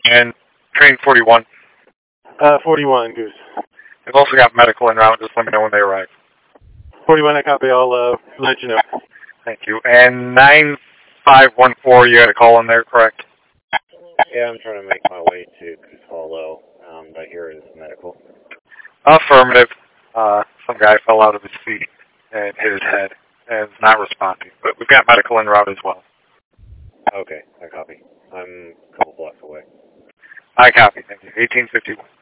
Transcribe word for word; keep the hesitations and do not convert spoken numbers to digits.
And train forty-one. Uh, forty-one, Goose. They've also got medical en route. Just let me know when they arrive. forty-one, I copy. I'll uh, let you know. Thank you. And nine five one four, you had a call in there, correct? Yeah, I'm trying to make my way to Goose Hollow, um, but here is medical. Affirmative. Uh, some guy fell out of his seat and hit his head and is not responding. But we've got medical en route as well. Okay, I copy. I'm a couple blocks away. I copy. Thank you. eighteen fifty-one.